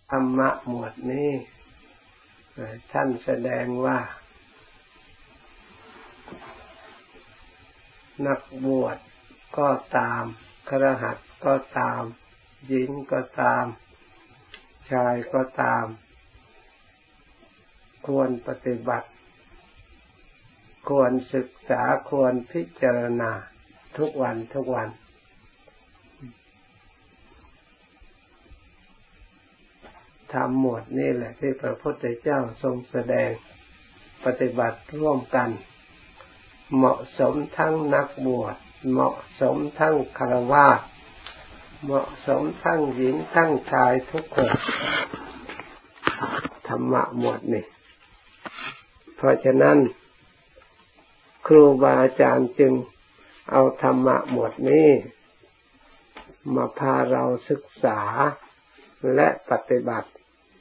ธรรมะหมวดนี้ท่านแสดงว่านักบวชก็ตามคฤหัสถ์ก็ตามหญิงก็ตามชายก็ตามควรปฏิบัติควรศึกษาควรพิจารณาทุกวันธรรมหมวดนี้แหละที่พระพุทธเจ้าทรงแสดงปฏิบัติร่วมกันเหมาะสมทั้งนักบวชเหมาะสมทั้งฆราวาสเหมาะสมทั้งหญิงทั้งชายทุกคนธรรมะหมวดนี้เพราะฉะนั้นครูบาอาจารย์จึงเอาธรรมะหมวดนี้มาพาเราศึกษาและปฏิบัติ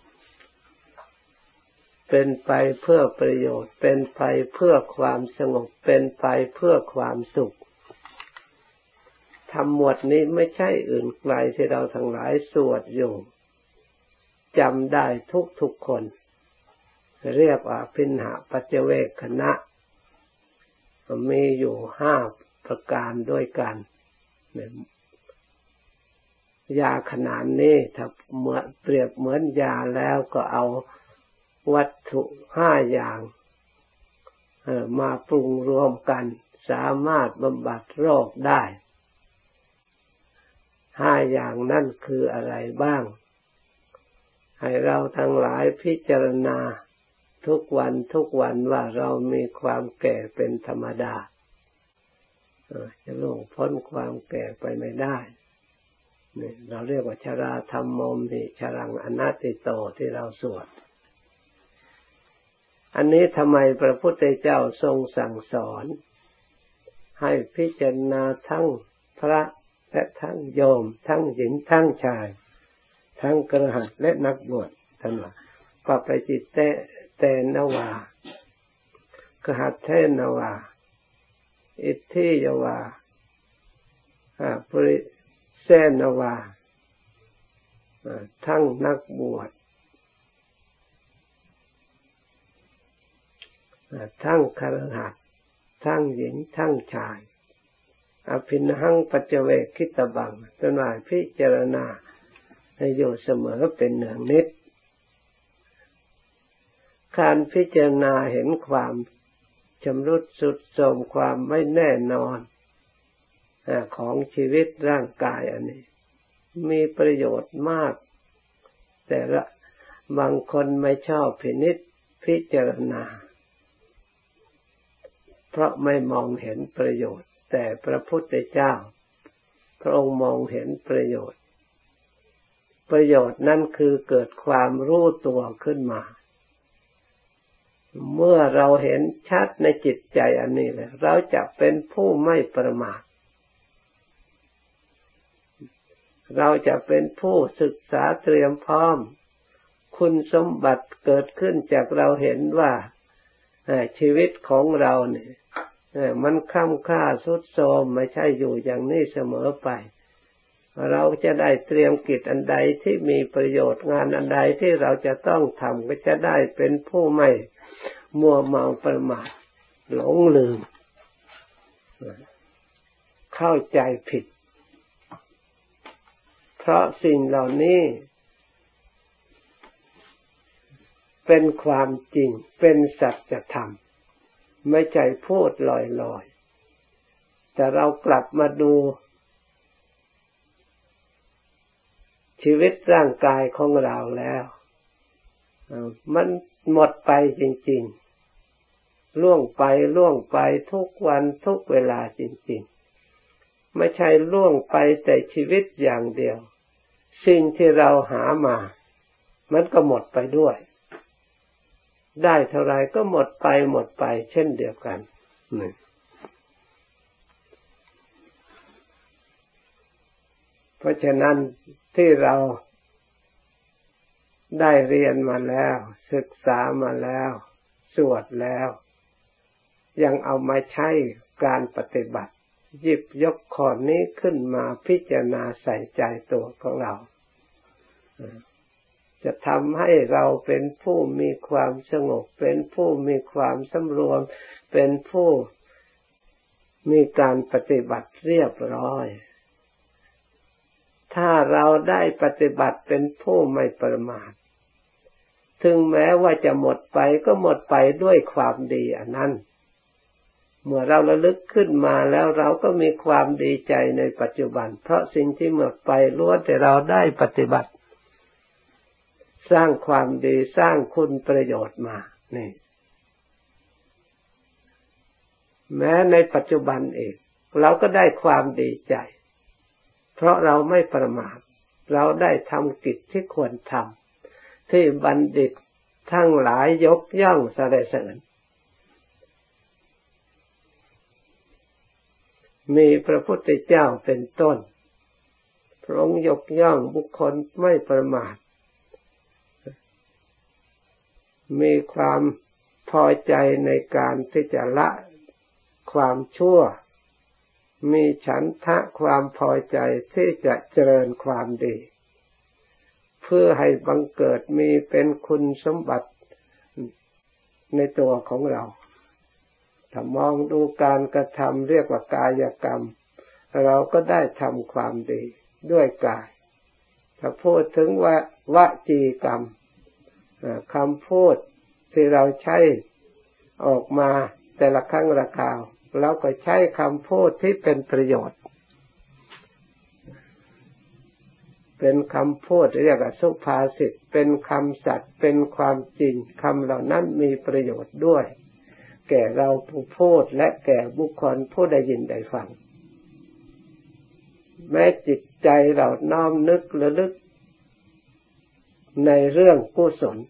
เป็นไปเพื่อประโยชน์เป็นไปเพื่อความสงบเป็นไปเพื่อความสุขธรรมหมวดนี้ไม่ใช่อื่นไกลที่เราทั้งหลายสวดอยู่จำได้ทุกคนเรียกว่าพิณหปัจเจเวคขณะมีอยู่5ประการด้วยกันยาขนาดนี้ถ้าเปรียบเหมือนยาแล้วก็เอาวัตถุ5อย่างมาปรุงรวมกันสามารถบำบัดโรคได้5อย่างนั่นคืออะไรบ้างให้เราทั้งหลายพิจารณาทุกวันว่าเรามีความแก่เป็นธรรมดาจะล่วงพ้นความแก่ไปไม่ได้นี่เราเรียกว่าชราธัมโมมิชรังอนัตติโตที่เราสวดอันนี้ทำไมพระพุทธเจ้าทรงสั่งสอนให้พิจารณาทั้งพระและทั้งโยมทั้งหญิงทั้งชายทั้งคฤหัสถ์และนักบวชท่านว่าปปจิตเตนวาคหัตเทนวาอิทธิยวาปริเสนวาทั้งนักบวชทั้งคฤหัสถ์ทั้งหญิงทั้งชายอภินหังปัจเจเวคคิตบังจนว่าพิจารณาให้อยู่เสมอเป็นเนืองนิดการพิจารณาเห็นความชำรุดทรุดโทรมความไม่แน่นอนของชีวิตร่างกายอันนี้มีประโยชน์มากแต่ละบางคนไม่ชอบพิจารณาเพราะไม่มองเห็นประโยชน์แต่พระพุทธเจ้าพระองค์มองเห็นประโยชน์นั้นคือเกิดความรู้ตัวขึ้นมาเมื่อเราเห็นชัดในจิตใจอันนี้แล้วเราจะเป็นผู้ไม่ประมาทเราจะเป็นผู้ศึกษาเตรียมพร้อมคุณสมบัติเกิดขึ้นจากเราเห็นว่าชีวิตของเราเนี่ยมันค่ำค่าทรุดโทรมไม่ใช่อยู่อย่างนี้เสมอไปเราจะได้เตรียมกิจอันใดที่มีประโยชน์งานอันใดที่เราจะต้องทำก็จะได้เป็นผู้ไม่มัวเมาประมาทหลงลืมเข้าใจผิดเพราะสิ่งเหล่านี้เป็นความจริงเป็นสัจธรรมไม่ใช่พูดลอยๆแต่เรากลับมาดูชีวิตร่างกายของเราแล้วมันหมดไปจริงๆล่วงไปทุกวันทุกเวลาจริงๆไม่ใช่ล่วงไปแต่ชีวิตอย่างเดียวสิ่งที่เราหามามันก็หมดไปด้วยได้เท่าไรก็หมดไปเช่นเดียวกันเพราะฉะนั้นที่เราได้เรียนมาแล้วศึกษามาแล้วสวดแล้วยังเอามาใช้การปฏิบัติหยิบยกข้อนี้ขึ้นมาพิจารณาใส่ใจตัวของเราจะทำให้เราเป็นผู้มีความสงบเป็นผู้มีความสำรวมเป็นผู้มีการปฏิบัติเรียบร้อยถ้าเราได้ปฏิบัติเป็นผู้ไม่ประมาทถึงแม้ว่าจะหมดไปก็หมดไปด้วยความดีอันนั้นเมื่อเราระลึกขึ้นมาแล้วเราก็มีความดีใจในปัจจุบันเพราะสิ่งที่หมดไปล้วนแต่เราได้ปฏิบัติสร้างความดีสร้างคุณประโยชน์มานี่แม้ในปัจจุบันเองเราก็ได้ความดีใจเพราะเราไม่ประมาทเราได้ทำกิจที่ควรทำที่บัณฑิตทั้งหลายยกย่องสรรเสริญมีพระพุทธเจ้าเป็นต้นพระองค์ยกย่องบุคคลไม่ประมาทมีความพอใจในการที่จะละความชั่วมีฉันทะความพอใจที่จะเจริญความดีเพื่อให้บังเกิดมีเป็นคุณสมบัติในตัวของเราถ้ามองดูการกระทำเรียกว่ากายกรรมเราก็ได้ทำความดีด้วยกายถ้าพูดถึงวจีกรรมคำพูดที่เราใช้ออกมาแต่ละครั้งละคราวเราก็ใช้คำพูดที่เป็นประโยชน์เป็นคำพูดเรียกว่าสุภาษิตเป็นคำสัตย์เป็นความจริงคำเหล่านั้นมีประโยชน์ด้วยแก่เราผู้พูดและแก่บุคคลผู้ได้ยินได้ฟังแม้จิตใจเราน้อมนึกระลึกในเรื่องกุศล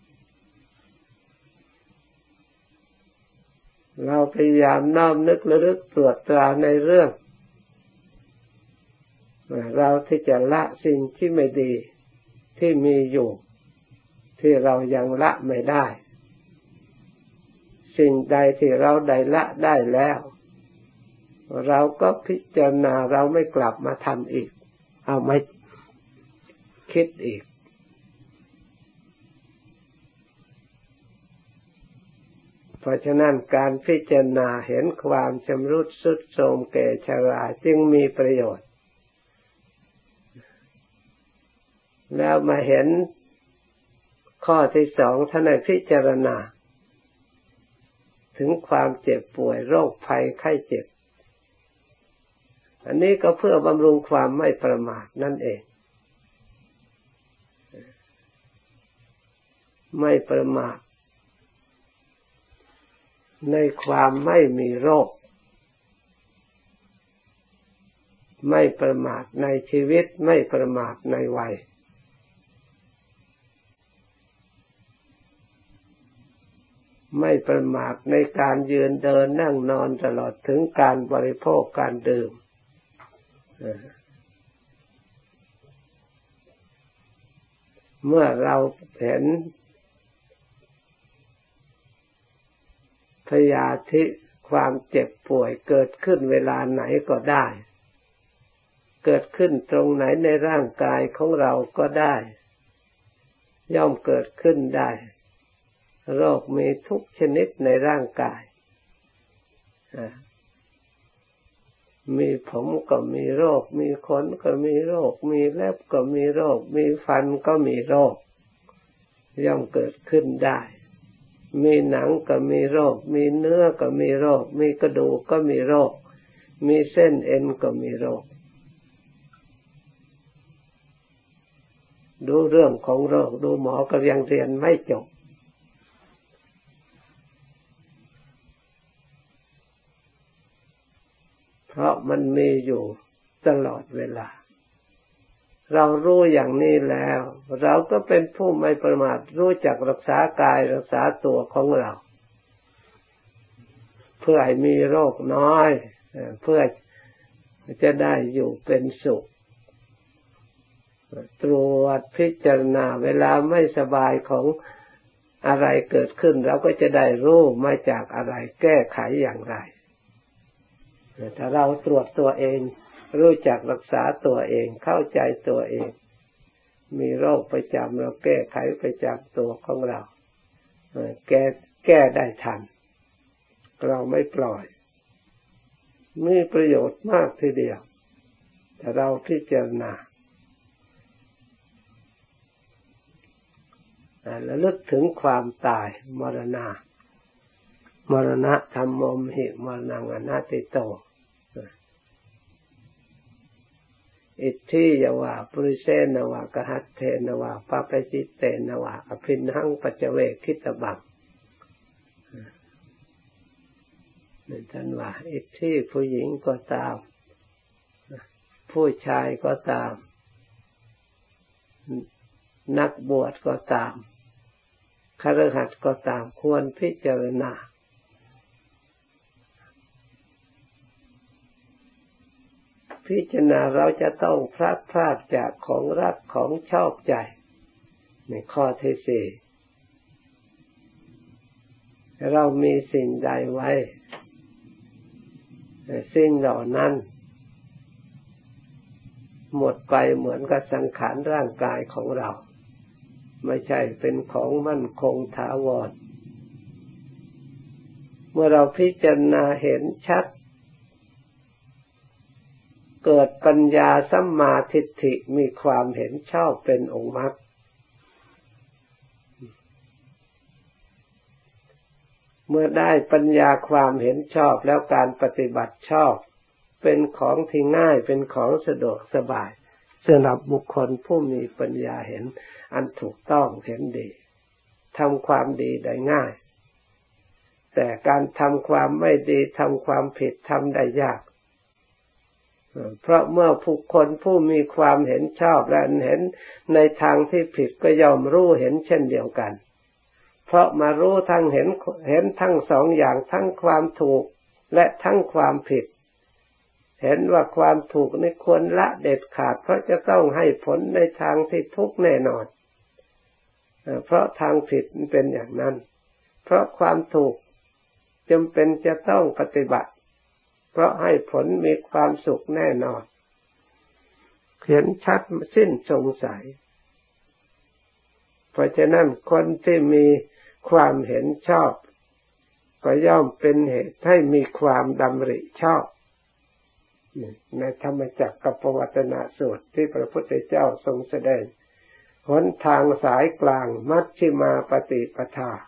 เราพยายามน้อมนึกระลึกตรวจตราในเรื่องเราที่จะละสิ่งที่ไม่ดีที่มีอยู่ที่เรายังละไม่ได้สิ่งใดที่เราได้ละได้แล้วเราก็พิจารณาเราไม่กลับมาทำอีกเอาไม่คิดอีกเพราะฉะนั้นการพิจารณาเห็นความชำรุดทรุดโทรมแก่ชราจึงมีประโยชน์แล้วมาเห็นข้อที่สองท่านให้พิจารณาถึงความเจ็บป่วยโรคภัยไข้เจ็บอันนี้ก็เพื่อบำรุงความไม่ประมาทนั่นเองไม่ประมาทในความไม่มีโรคไม่ประมาทในชีวิตไม่ประมาทในวัยไม่ประมาทในการยืนเดินนั่งนอนตลอดถึงการบริโภคการดื่มเมื่อเราเห็นพยาธิความเจ็บป่วยเกิดขึ้นเวลาไหนก็ได้เกิดขึ้นตรงไหนในร่างกายของเราก็ได้ย่อมเกิดขึ้นได้โรคมีทุกชนิดในร่างกายมีผมก็มีโรคมีขนก็มีโรคมีเล็บก็มีโรคมีฟันก็มีโรคย่อมเกิดขึ้นได้มีหนังก็มีโรคมีเนื้อก็มีโรคมีกระดูกก็มีโรคมีเส้นเอ็นก็มีโรคดูเรื่องของโรคดูหมอก็ยังเรียนไม่จบเพราะมันมีอยู่ตลอดเวลาเรารู้อย่างนี้แล้วเราก็เป็นผู้ไม่ประมาทรู้จักรักษากายรักษาตัวของเราเพื่อให้มีโรคน้อยเพื่อจะได้อยู่เป็นสุขตรวจพิจารณาเวลาไม่สบายของอะไรเกิดขึ้นเราก็จะได้รู้มาจากอะไรแก้ไขอย่างไรถ้าเราตรวจตัวเองรู้จักรักษาตัวเองเข้าใจตัวเองมีโรคประจำเราแก้ไขประจำตัวของเราแก้ได้ทันเราไม่ปล่อยมีประโยชน์มากทีเดียวแต่เราพิจารณาระลึกถึงความตายมรณะธัมโมมหิมรณังอนัตติโตอิทธิยวาปุริเสนวากหัตเถนวาปปจิตเตนวาอภินหังปัจเวคิตบังนั่นท่านว่าอิทธิผู้หญิงก็ตามผู้ชายก็ตามนักบวชก็ตามคฤหัสถ์ก็ตามควรพิจารณาเราจะต้องพลาดจากของรักของชอบใจในข้อที่ 4เรามีสิ่งใดไว้สิ่งเหล่านั้นหมดไปเหมือนกับสังขารร่างกายของเราไม่ใช่เป็นของมั่นคงถาวรเมื่อเราพิจารณาเห็นชัดเกิดปัญญาสัมมาทิฏฐิมีความเห็นชอบเป็นองค์มรรคเมื่อได้ปัญญาความเห็นชอบแล้วการปฏิบัติชอบเป็นของที่ง่ายเป็นของสะดวกสบายสำหรับบุคคลผู้มีปัญญาเห็นอันถูกต้องเห็นดีทำความดีได้ง่ายแต่การทำความไม่ดีทำความผิดทำได้ยากเพราะเมื่อบุคคลผู้มีความเห็นชอบและเห็นในทางที่ผิดก็ย่อมรู้เห็นเช่นเดียวกันเพราะมารู้ทั้งเห็นทั้งสองอย่างทั้งความถูกและทั้งความผิดเห็นว่าความถูกนี่ควรละเด็ดขาดเพราะจะต้องให้ผลในทางที่ทุกข์แน่นอนเพราะทางผิดมันเป็นอย่างนั้นเพราะความถูกจำเป็นจะต้องปฏิบัติเพราะให้ผลมีความสุขแน่นอนเห็นชัดสิ้นสงสัยเพราะฉะนั้นคนที่มีความเห็นชอบก็ย่อมเป็นเหตุให้มีความดำริชอบในธรรมจักรกับปวัตตนสูตรที่พระพุทธเจ้าทรงแสดงหนทางสายกลางมัชฌิมาปฏิปทา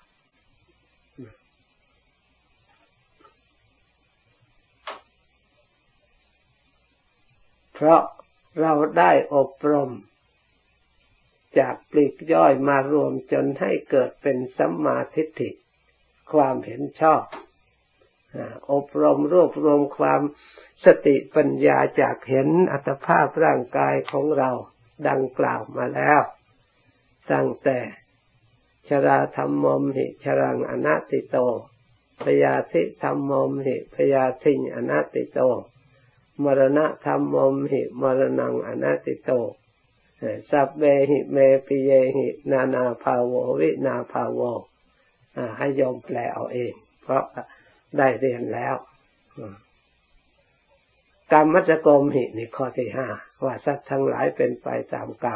เพราะเราได้อบรมจากปลีกย่อยมารวมจนให้เกิดเป็นสัมมาทิฏฐิความเห็นชอบอบรมรวบรวมความสติปัญญาจากเห็นอัตภาพร่างกายของเราดังกล่าวมาแล้วตั้งแต่ชราธัมโมมหิชรังอนัตติโตพยาธิธัมโมมหิพยาธิอนัตติโตมรณะธัมโมมหิมรณังอนัตติโตสัพเพหิเมปิเยหินานาภาโววินาภาโวให้โยมแปลเอาเองเพราะได้เรียนแล้วกรรมมัจจโกมหินี่ข้อที่ 5ว่าสัตว์ทั้งหลายเป็นไปตามกรรม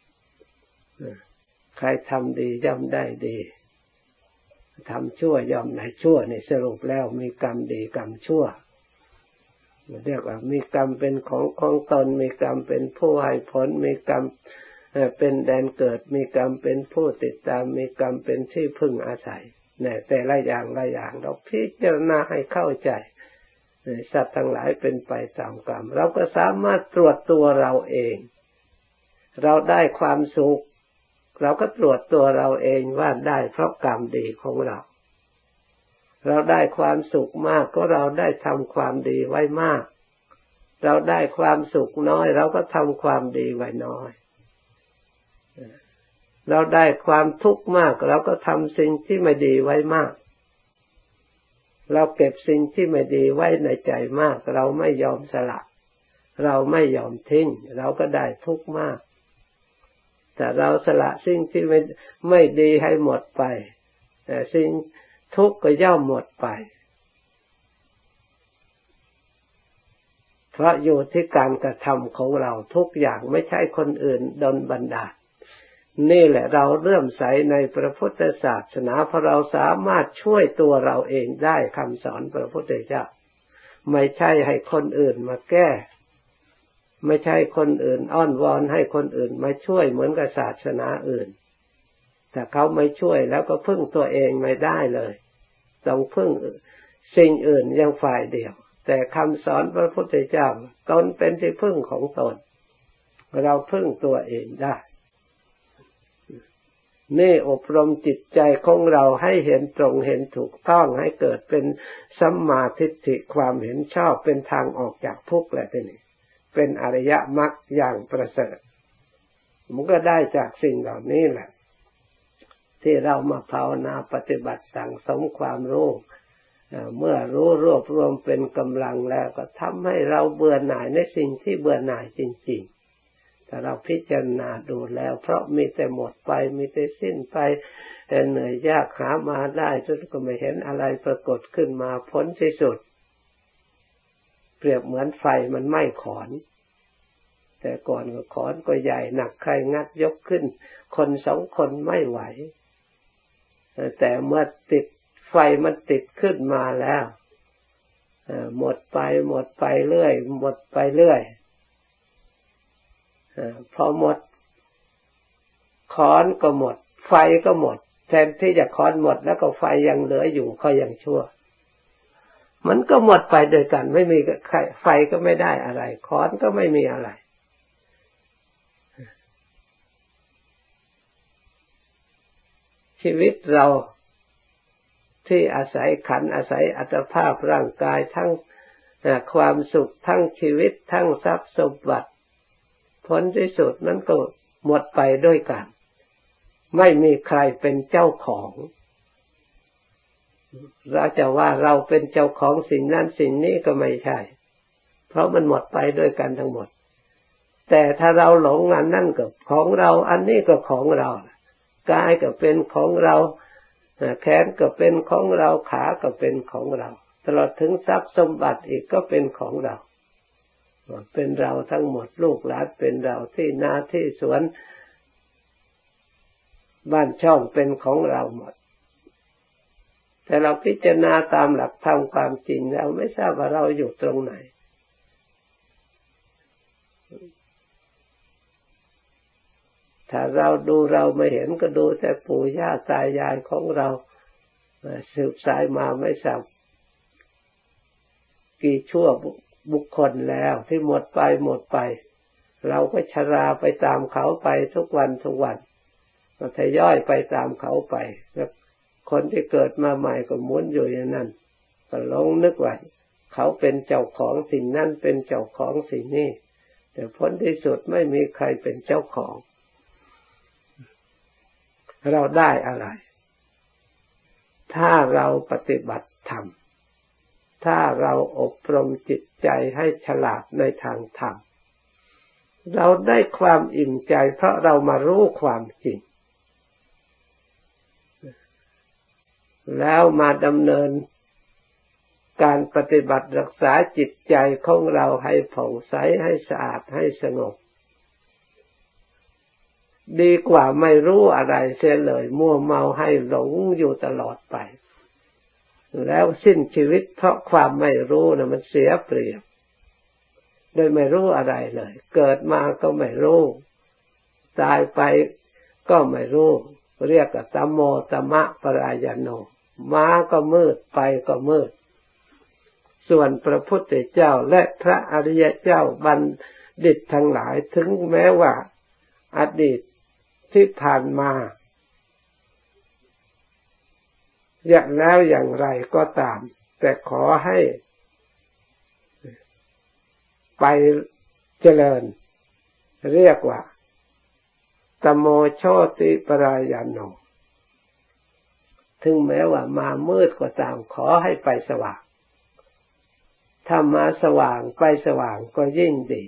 ใครทำดีย่อมได้ดีทำชั่วย่อมได้ชั่วนี่สรุปแล้วมีกรรมดีกรรมชั่วเรียกว่ามีกรรมเป็นของตนมีกรรมเป็นผู้ให้ผลมีกรรมเป็นแดนเกิดมีกรรมเป็นผู้ติดตามมีกรรมเป็นที่พึ่งอาศัยเนี่ยแต่ละอย่างเราพิจารณาให้เข้าใจสัตว์ทั้งหลายเป็นไปตามกรรมเราก็สามารถตรวจตัวเราเองเราได้ความสุขเราก็ตรวจตัวเราเองว่าได้เพราะกรรมดีของเราได้ความสุขมากก็เราได้ทำความดีไว้มากเราได้ความสุขน้อยเราก็ทำความดีไว้น้อยเราได้ความทุกข์มากเราก็ทำสิ่งที่ไม่ดีไว้มากเราเก็บสิ่งที่ไม่ดีไว้ในใจมากเราไม่ยอมสละเราไม่ยอมทิ้งเราก็ได้ทุกข์มากแต่เราสละสิ่งที่ไม่ดีให้หมดไปแต่สิ่งทุกข์ก็ย่อมหมดไปเพราะอยู่ที่การกระทำของเราทุกอย่างไม่ใช่คนอื่นดลบันดาลนี่แหละเราเลื่อมใสในพระพุทธศาสนาเพราะเราสามารถช่วยตัวเราเองได้คำสอนพระพุทธเจ้าไม่ใช่ให้คนอื่นมาแก้ไม่ใช่คนอื่นอ้อนวอนให้คนอื่นมาช่วยเหมือนกับศาสนาอื่นแต่เขาไม่ช่วยแล้วก็พึ่งตัวเองไม่ได้เลยต้องพึ่งสิ่งอื่นอย่างฝ่ายเดียวแต่คำสอนพระพุทธเจ้าตนเป็นที่พึ่งของตนเราพึ่งตัวเองได้นี่อบรมจิตใจของเราให้เห็นตรงเห็นถูกต้องให้เกิดเป็นสัมมาทิฏฐิความเห็นชอบเป็นทางออกจากทุกข์แหละทีนี้เป็นอริยมรรคอย่างประเสริฐมันก็ได้จากสิ่งเหล่านี้แหละที่เรามาภาวนาปฏิบัติสั่งสมความรู้เมื่อรู้รวบรวมเป็นกำลังแล้วก็ทำให้เราเบื่อหน่ายในสิ่งที่เบื่อหน่ายจริงๆแต่เราพิจารณาดูแล้วเพราะมีแต่หมดไปมีแต่สิ้นไปเหนื่อยยากหามาได้จนก็ไม่เห็นอะไรปรากฏขึ้นมาพ้นที่สุดเปรียบเหมือนไฟมันไหม้ขอนแต่ก่อนก็ขอนก็ใหญ่หนักใครงัดยกขึ้นคนสองคนไม่ไหวแต่เมื่อติดไฟมันติดขึ้นมาแล้วหมดไปเรื่อยหมดไปเรื่อยพอหมดขอนก็หมดไฟก็หมดแทนที่จะขอนหมดแล้วก็ไฟยังเหลืออยู่ก็ยังชั่วมันก็หมดไปโดยกันไม่มีไฟก็ไม่ได้อะไรขอนก็ไม่มีอะไรชีวิตเราที่อาศัยขันธ์อาศัยอัตภาพร่างกายทั้งความสุขทั้งชีวิตทั้งทรัพย์สมบัติผลที่สุดนั้นก็หมดไปด้วยกันไม่มีใครเป็นเจ้าของเราจะว่าเราเป็นเจ้าของสิ่งนั้นสิ่งนี้ก็ไม่ใช่เพราะมันหมดไปด้วยกันทั้งหมดแต่ถ้าเราหลงอันนั่นก็ของเราอันนี้ก็ของเรากายก็เป็นของเราแขนก็เป็นของเราขาก็เป็นของเราตลอดถึงทรัพย์สมบัติอีกก็เป็นของเราเป็นเราทั้งหมดลูกหลานเป็นเราที่นาที่สวนบ้านช่องเป็นของเราหมดแต่เราพิจารณาตามหลักธรรมความจริงเราไม่ทราบว่าเราอยู่ตรงไหนถ้าเราดูเราไม่เห็นก็ดูแต่ปู่ย่าตายายของเราสืบสายมาไม่ทราบกี่ชั่วบุคคลแล้วที่หมดไปเราก็ชราไปตามเขาไปทุกวันก็ทยอยไปตามเขาไปแล้วคนที่เกิดมาใหม่ก็หมุนอยู่อย่างนั้นก็หลงนึกว่าเขาเป็นเจ้าของสิ่งนั้นเป็นเจ้าของสิ่งนี้แต่ผลที่สุดไม่มีใครเป็นเจ้าของเราได้อะไรถ้าเราปฏิบัติธรรมถ้าเราอบรมจิตใจให้ฉลาดในทางธรรมเราได้ความอิ่มใจเพราะเรามารู้ความจริงแล้วมาดำเนินการปฏิบัติรักษาจิตใจของเราให้ผ่องใสให้สะอาดให้สงบดีกว่าไม่รู้อะไรเสียเลยมัวเมาให้หลงอยู่ตลอดไปแล้วสิ้นชีวิตเพราะความไม่รู้นะมันเสียเปรียบโดยไม่รู้อะไรเลยเกิดมาก็ไม่รู้ตายไปก็ไม่รู้เรียกว่าตัมโมตัมมะปรายโนมาก็มืดไปก็มืดส่วนพระพุทธเจ้าและพระอริยเจ้าบัณฑิตทั้งหลายถึงแม้ว่าอดีตที่ผ่านมาอย่างแล้วอย่างไรก็ตามแต่ขอให้ไปเจริญเรียกว่าตโมโชติปรายโนถึงแม้ว่ามามืดก็ตามขอให้ไปสว่างถ้ามาสว่างไปสว่างก็ยิ่งดี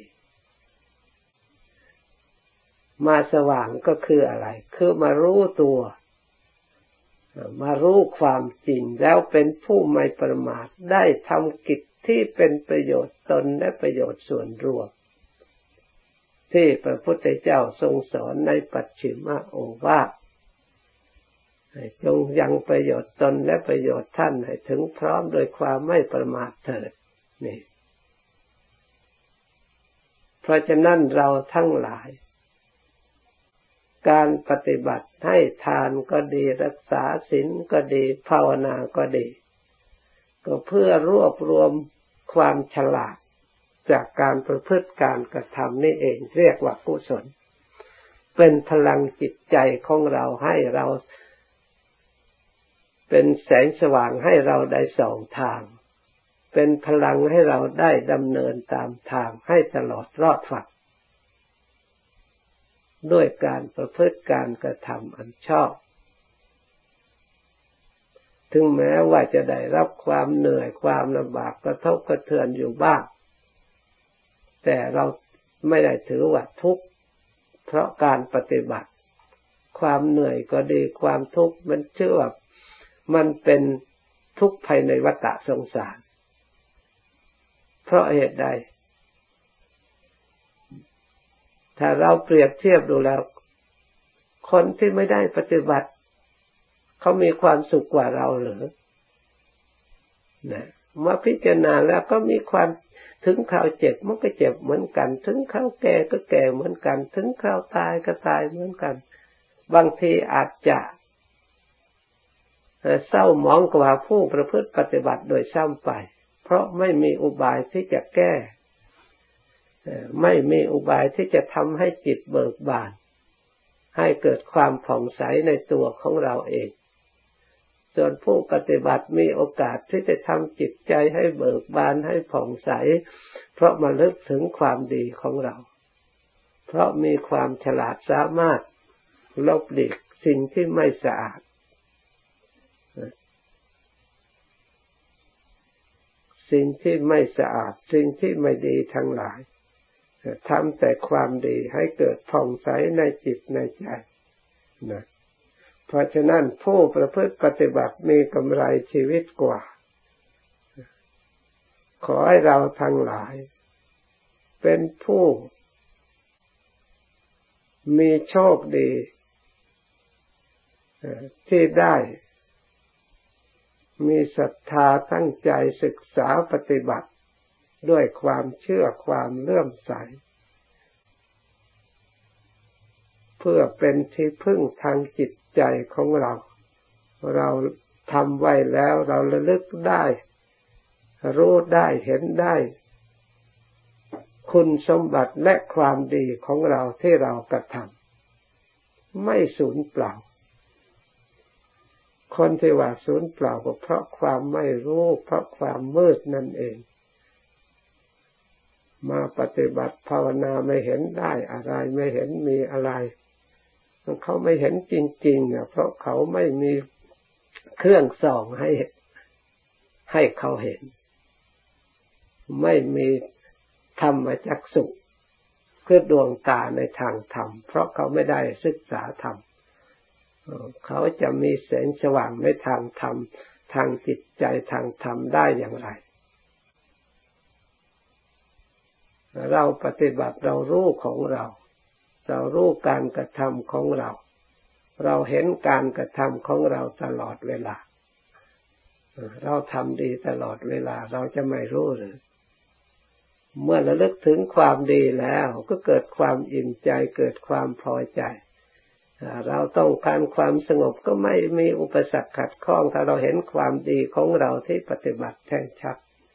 มาสว่างก็คืออะไรคือมารู้ตัวมารู้ความจริงแล้วเป็นผู้ไม่ประมาทได้ทำกิจที่เป็นประโยชน์ตนและประโยชน์ส่วนรวมที่พระพุทธเจ้าทรงสอนในปัจฉิมโอวาทจงยังประโยชน์ตนและประโยชน์ท่านให้ถึงพร้อมโดยความไม่ประมาทเถิดนี่เพราะฉะนั้นเราทั้งหลายการปฏิบัติให้ทานก็ดีรักษาศีลก็ดีภาวนาก็ดีก็เพื่อรวบรวมความฉลาดจากการประพฤติการกระทำนี่เองเรียกว่ากุศลเป็นพลังจิตใจของเราให้เราเป็นแสงสว่างให้เราได้ส่องทางเป็นพลังให้เราได้ดำเนินตามทางให้ตลอดรอดฝั่งด้วยการประพฤติการกระทำอันชอบถึงแม้ว่าจะได้รับความเหนื่อยความลำบากกระทบกระเทือนอยู่บ้างแต่เราไม่ได้ถือว่าทุกข์เพราะการปฏิบัติความเหนื่อยก็ดีความทุกข์มันเชื่อว่ามันเป็นทุกข์ภายในวัฏสงสารเพราะเหตุใดถ้าเราเปรียบเทียบดูแล้วคนที่ไม่ได้ปฏิบัติเขามีความสุขกว่าเราหรือนะมาพิจารณาแล้วก็มีความถึงคราวเจ็บมันก็เจ็บเหมือนกันถึงคราวแก่ก็แก่เหมือนกันถึงคราวตายก็ตายเหมือนกันบางทีอาจจะเศร้าหมองกว่าผู้ประพฤติปฏิบัติโดยซ้ำไปเพราะไม่มีอุบายที่จะแก้ไม่มีอุบายที่จะทำให้จิตเบิกบานให้เกิดความผ่องใสในตัวของเราเองส่วนผู้ปฏิบัติมีโอกาสที่จะทำจิตใจให้เบิกบานให้ผ่องใสเพราะมาลึกถึงความดีของเราเพราะมีความฉลาดสามารถลบหลีกสิ่งที่ไม่สะอาดสิ่งที่ไม่สะอาดสิ่งที่ไม่ดีทั้งหลายทำแต่ความดีให้เกิดผ่องใสในจิตในใจนะเพราะฉะนั้นผู้ประพฤติปฏิบัติมีกำไรชีวิตกว่าขอให้เราทั้งหลายเป็นผู้มีโชคดีที่ได้มีศรัทธาตั้งใจศึกษาปฏิบัติด้วยความเชื่อความเลื่อมใสเพื่อเป็นที่พึ่งทางจิตใจของเราเราทำไว้แล้วเราระลึกได้รู้ได้เห็นได้คุณสมบัติและความดีของเราที่เรากระทำไม่สูญเปล่าคนที่ว่าสูญเปล่าก็เพราะความไม่รู้เพราะความมืดนั่นเองมาปฏิบัติภาวนาไม่เห็นได้อะไรไม่เห็นมีอะไรเขาไม่เห็นจริงๆเพราะเขาไม่มีเครื่องส่องให้เขาเห็นไม่มีธรรมจักษุคือดวงตาในทางธรรมเพราะเขาไม่ได้ศึกษาธรรมเขาจะมีแสงสว่างในทางธรรมทางจิตใจทางธรรมได้อย่างไรเราปฏิบัติเรารู้ของเรารู้การกระทำของเราเห็นการกระทำของเราตลอดเวลาเราทำดีตลอดเวลาเราจะไม่รู้หรือเมื่อระลึกถึงความดีแล้วก็เกิดความอิ่มใจเกิดความพอใจเราต้องการความสงบก็ไม่มีอุปสรรคขัดข้องถ้าเราเห็นความดีของเราที่ปฏิบัติแท้ชัด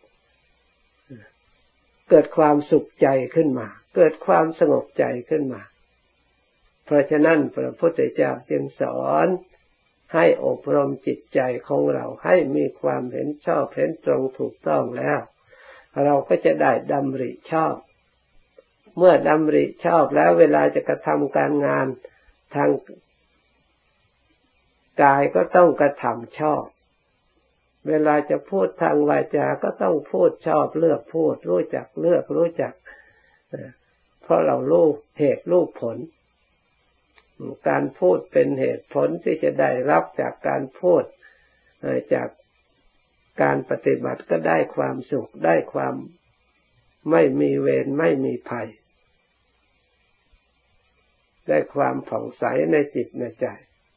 เกิดความสุขใจขึ้นมาเกิดความสงบใจขึ้นมาเพราะฉะนั้นพระพุทธเจ้าจึงสอนให้อบรมจิตใจของเราให้มีความเห็นชอบเห็นตรงถูกต้องแล้วเราก็จะได้ดำริชอบเมื่อดำริชอบแล้วเวลาจะกระทำการงานทางกายก็ต้องกระทำชอบเวลาจะพูดทางวาจาก็ต้องพูดชอบเลือกพูดรู้จักเลือกรู้จักเพราะเรารู้เหตุรู้ผลการพูดเป็นเหตุผลที่จะได้รับจากการพูดจากการปฏิบัติก็ได้ความสุขได้ความไม่มีเวรไม่มีภัยได้ความผ่องใสในจิตในใจ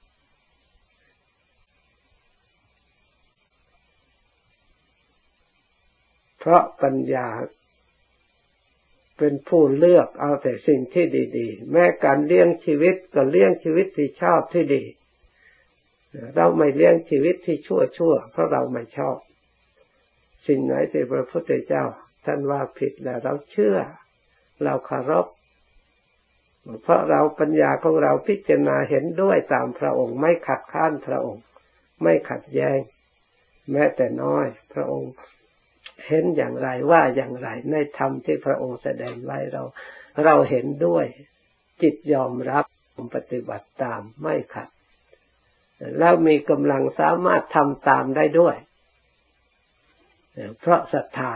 เพราะปัญญาเป็นผู้เลือกเอาแต่สิ่งที่ดีๆแม้การเลี้ยงชีวิตก็เลี้ยงชีวิตที่ชอบที่ดีเราไม่เลี้ยงชีวิตที่ชั่วเพราะเราไม่ชอบสิ่งไหนที่พระพุทธเจ้าท่านว่าผิดแล้วเราเชื่อเราเคารพเพราะเราปัญญาของเราพิจารณาเห็นด้วยตามพระองค์ไม่ขัดข้านพระองค์ไม่ขัดแย้งแม้แต่น้อยพระองค์เห็นอย่างไรว่าอย่างไรในธรรมที่พระองค์แสดงไว้เราเห็นด้วยจิตยอมรับปฏิบัติตามไม่ขัดแล้วมีกำลังสามารถทำตามได้ด้วยเพราะศรัทธา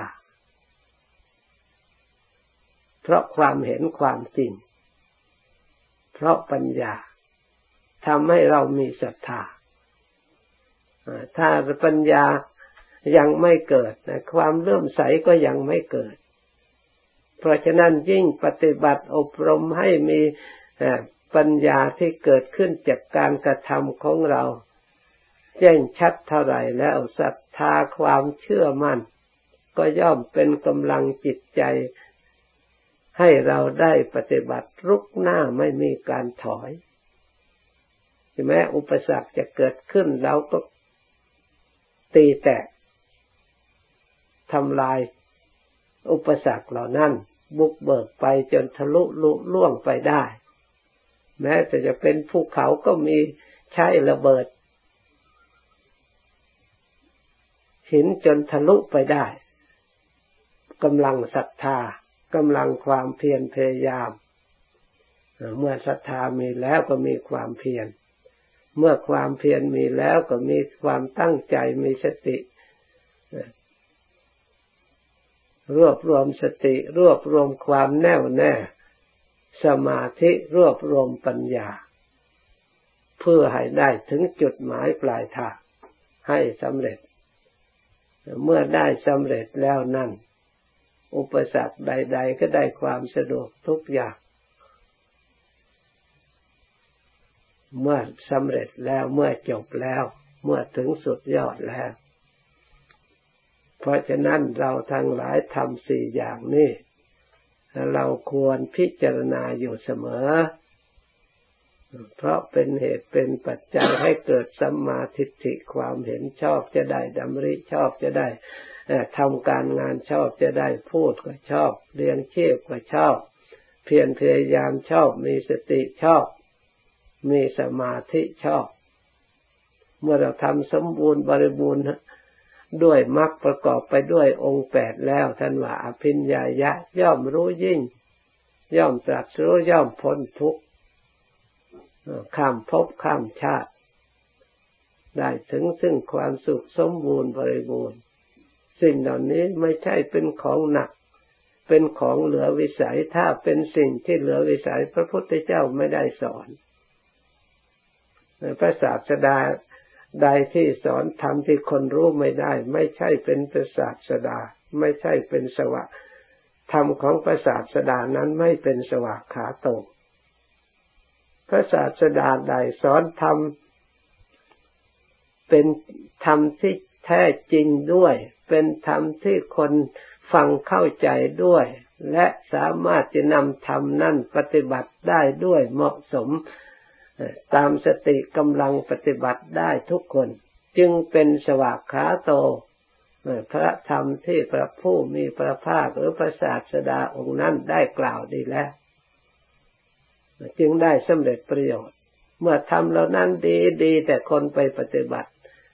เพราะความเห็นความจริงเพราะปัญญาทำให้เรามีศรัทธาถ้าปัญญายังไม่เกิดความเลื่อมใสก็ยังไม่เกิดเพราะฉะนั้นยิ่งปฏิบัติอบรมให้มีปัญญาที่เกิดขึ้นจากการกระทำของเราแจ้งชัดเท่าไหร่แล้วศรัทธาความเชื่อมั่นก็ย่อมเป็นกำลังจิตใจให้เราได้ปฏิบัติรุกหน้าไม่มีการถอยถึงแม้อุปสรรคจะเกิดขึ้นเราก็ตีแตกทำลายอุปสรรคเหล่านั้นบุกเบิกไปจนทะลุลุล่วงไปได้แม้แต่จะเป็นภูเขาก็มีใช้ระเบิดหินจนทะลุไปได้กำลังศรัทธากำลังความเพียรพยายามเมื่อศรัทธามีแล้วก็มีความเพียรเมื่อความเพียรมีแล้วก็มีความตั้งใจมีสติรวบรวมสติรวบรวมความแน่วแน่สมาธิรวบรวมปัญญาเพื่อให้ได้ถึงจุดหมายปลายทางให้สำเร็จเมื่อได้สำเร็จแล้วนั่นอุปสรรคใดๆก็ได้ความสะดวกทุกอย่างเมื่อสำเร็จแล้วเมื่อจบแล้วเมื่อถึงสุดยอดแล้วเพราะฉะนั้นเราทั้งหลายทำสี่อย่างนี้เราควรพิจารณาอยู่เสมอเพราะเป็นเหตุเป็นปัจจัยให้เกิดสัมมาทิฏฐิความเห็นชอบจะได้ดำริชอบจะได้ทำการงานชอบจะได้พูดก็ชอบเลี้ยงชีพก็ชอบเพียรพยายามชอบมีสติชอบมีสมาธิชอบเมื่อเราทำสมบูรณ์บริบูรณ์ด้วยมรรคประกอบไปด้วยองค์8แล้วท่านว่าอภิญญายะย่อมรู้ยิ่งย่อมตรัสรู้ย่อมพ้นทุกข์ข้ามภพข้ามชาติได้ถึงซึ่งความสุขสมบูรณ์บริบูรณ์สิ่งเหล่านี้ไม่ใช่เป็นของหนักเป็นของเหลือวิสัยถ้าเป็นสิ่งที่เหลือวิสัยพระพุทธเจ้าไม่ได้สอนพระศาสดาใดที่สอนธรรมที่คนรู้ไม่ได้ไม่ใช่เป็นพระศาสดาไม่ใช่เป็นสวะธรรมของพระศาสดานั้นไม่เป็นสวะขาโตพระศาสดาใดสอนธรรมเป็นธรรมที่แท้จริงด้วยเป็นธรรมที่คนฟังเข้าใจด้วยและสามารถจะนำธรรมนั้นปฏิบัติได้ด้วยเหมาะสมตามสติกำลังปฏิบัติได้ทุกคนจึงเป็นสวากขาโตพระธรรมที่พระผู้มีพระภาคหรือพระศาสดาองค์นั้นได้กล่าวดีแล้วจึงได้สำเร็จประโยชน์เมื่อทำเหล่านั้นดีแต่คนไปปฏิบัติ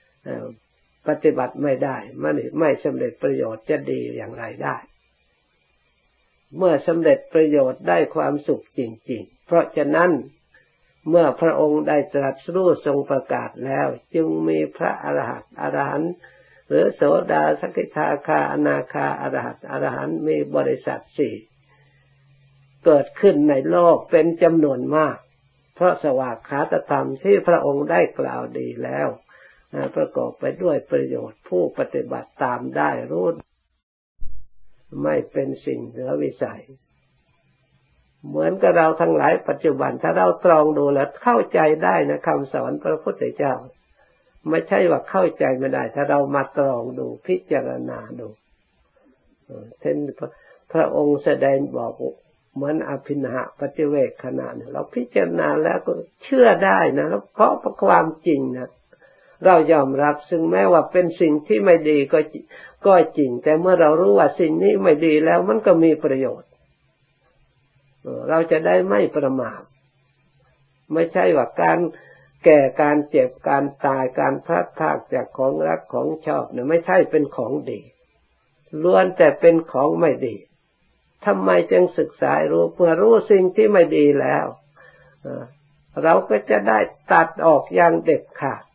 ไม่ได้ไม่สำเร็จประโยชน์จะดีอย่างไรได้เมื่อสำเร็จประโยชน์ได้ความสุขจริงๆเพราะฉะนั้นเมื่อพระองค์ได้ตรัสรู้ทรงประกาศแล้วจึงมีพระอรหันต์หรือโสดาสกิทาคาอนาคาอรหันต์มีบริษัท4เกิดขึ้นในโลกเป็นจำนวนมากเพราะสวากขาตธรรมที่พระองค์ได้กล่าวดีแล้วประกอบไปด้วยประโยชน์ผู้ปฏิบัติตามได้รู้ไม่เป็นสิ่งเหนือวิสัยเหมือนกับเราทั้งหลายปัจจุบันถ้าเราตรองดูแล้วเข้าใจได้นะคำสอนพระพุทธเจ้าไม่ใช่ว่าเข้าใจไม่ได้ถ้าเรามาตรองดูพิจารณาดูเช่นพระองค์แสดงบอกเหมือนอภินหปัจเวกขณะเนี่ยเราพิจารณาแล้วก็เชื่อได้นะแล้วเพราะความจริงนะเรายอมรับซึ่งแม้ว่าเป็นสิ่งที่ไม่ดีก็จริงแต่เมื่อเรารู้ว่าสิ่งนี้ไม่ดีแล้วมันก็มีประโยชน์เราจะได้ไม่ประมาทไม่ใช่ว่าการแก่การเจ็บการตายการพลัดพรากจากของรักของชอบเนี่ยไม่ใช่เป็นของดีล้วนแต่เป็นของไม่ดีทำไมจึงศึกษารู้เพื่อรู้สิ่งที่ไม่ดีแล้วเราก็จะได้ตัดออกอย่างเด็ดขาด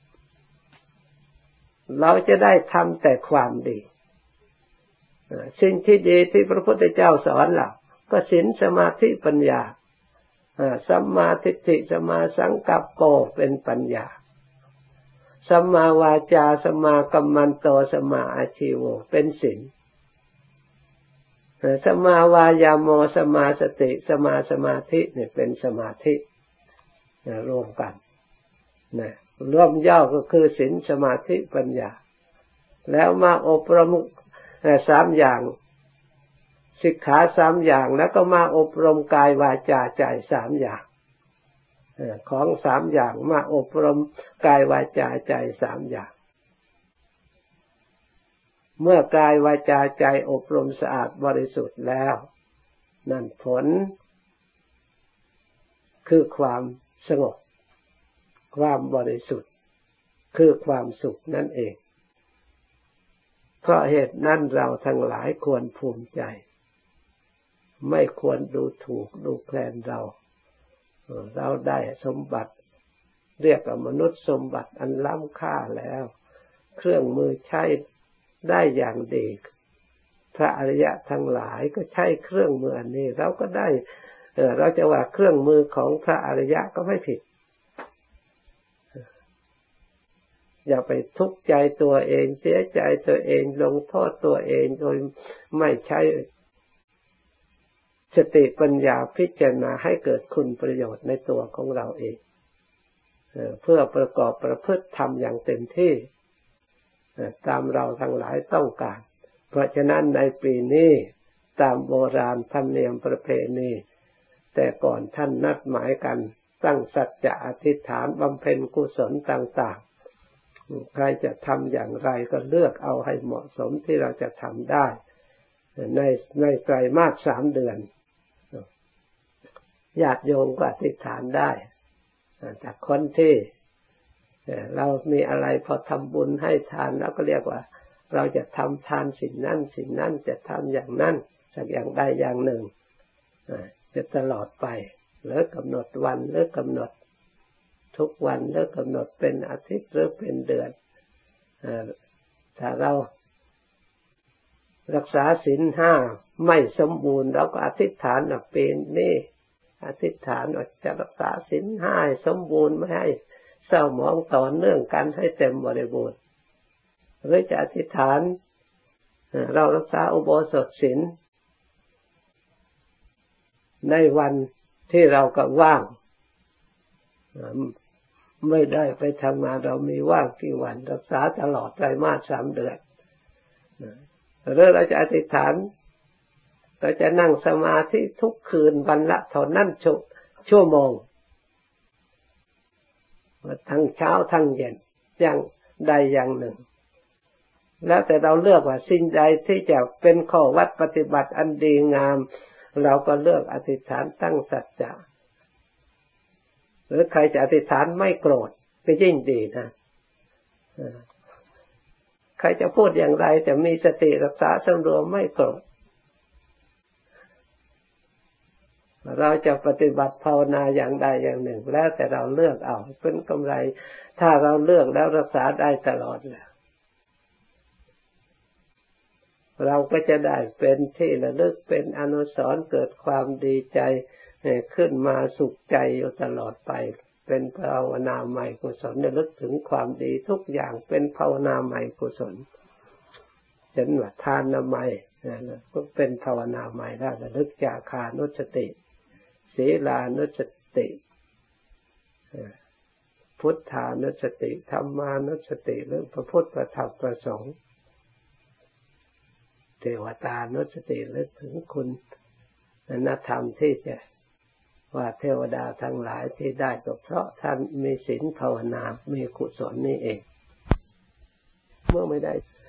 เราจะได้ทำแต่ความดีสิ่งที่ดีที่พระพุทธเจ้าสอนเราก็ศีลสมาธิปัญญาสัมมาทิฏฐิสัมมาสังกัปโปเป็นปัญญาสัมมาวาจาสัมมากัมมันโตสัมมาอาชีโวเป็นศีลสัมมาวายาโมสัมมาสติสัมมาสมาธิเนี่ยเป็นสมาธิรวมกันนะรวมย่อก็คือศีลสมาธิปัญญาแล้วมาอบรม3อย่างสิกขา3อย่างแล้วก็มาอบรมกายวาจาใจ3อย่างของ3อย่างมาอบรมกายวาจาใจ3อย่างเมื่อกายวาจาใจอบรมสะอาดบริสุทธิ์แล้วนั่นผลคือความสงบความบริสุทธิ์คือความสุขนั่นเองเพราะเหตุนั้นเราทั้งหลายควรภูมิใจไม่ควรดูถูกดูแคลนเราได้สมบัติเรียกว่ามนุษย์สมบัติอันล้ำค่าแล้วเครื่องมือใช้ได้อย่างดีพระอริยะทั้งหลายก็ใช้เครื่องมืออันนี้เราก็ได้เราจะว่าเครื่องมือของพระอริยะก็ไม่ผิดอย่าไปทุกข์ใจตัวเองเสียใจตัวเองลงโทษตัวเองโดยไม่ใช้สติปัญญาพิจารณาให้เกิดคุณประโยชน์ในตัวของเราเองเพื่อประกอบประพฤติธรรมอย่างเต็มที่ตามเราทั้งหลายต้องการเพราะฉะนั้นในปีนี้ตามโบราณธรรมเนียมประเพณีแต่ก่อนท่านนัดหมายกันตั้งสัจจะอธิษฐานบำเพ็ญกุศลต่างๆใครจะทำอย่างไรก็เลือกเอาให้เหมาะสมที่เราจะทำได้ในไตรมาส3 เดือนญาติโยมก็อธิษฐานได้จากคนที่เรามีอะไรพอทำบุญให้ทานแล้วก็เรียกว่าเราจะทำทานสิ่งนั้นจะทำอย่างนั้นสักอย่างใดอย่างหนึ่งจะตลอดไปหรือกำหนดวันหรือกำหนดทุกวันหรือกำหนดเป็นอาทิตย์หรือเป็นเดือนถ้าเรารักษาศีล 5ไม่สมบูรณ์เราก็อธิษฐานปีนี้อธิษฐานว่าจะรักษาศีล 5ให้สมบูรณ์ไม่ให้เศร้าหมองต่อเนื่องกันให้เต็มบริบูรณ์หรือจะอธิษฐานเรารักษาอุโบสถศีลในวันที่เราก็ว่างไม่ได้ไปทำงานเรามีว่างกี่วันรักษาตลอดไตรมาส3 เดือนหรือเราจะอธิษฐานเราจะนั่งสมาธิทุกคืนวันละเท่านั้นชั่วโมงทั้งเช้าทั้งเย็นอย่างใดอย่างหนึ่งแล้วแต่เราเลือกว่าสิ่งใดที่จะเป็นข้อวัดปฏิบัติอันดีงามเราก็เลือกอธิษฐานตั้งสัจจะหรือใครจะอธิษฐานไม่โกรธก็ยิ่งดีนะใครจะพูดอย่างไรแต่มีสติรักษาสำรวมไม่โกรธเราจะปฏิบัติภาวนาอย่างใดอย่างหนึ่งแล้วแต่เราเลือกเอาเป็นกำไรถ้าเราเลือกแล้วรักษาได้ตลอดแล้วเราก็จะได้เป็นที่ระลึกเป็นอนุสรณ์เกิดความดีใจขึ้นมาสุขใจอยู่ตลอดไปเป็นภาวนาใหม่กุศลระลึกถึงความดีทุกอย่างเป็นภาวนาใหม่กุศลเช่นว่าทานใหม่ก็เป็นภาวนาใหม่ได้ระลึกจาคานุสติศีลานุสติพุทธานุสติธรรมานุสติหรือพระพุทธพระธรรมพระสงฆ์เทวตานุสติหรือถึงคุณธรรมที่จะว่าเทวดาทั้งหลายที่ได้ก็เพราะท่านมีศีลภาวนา มีกุศลนี่เองเมื่อไม่ได้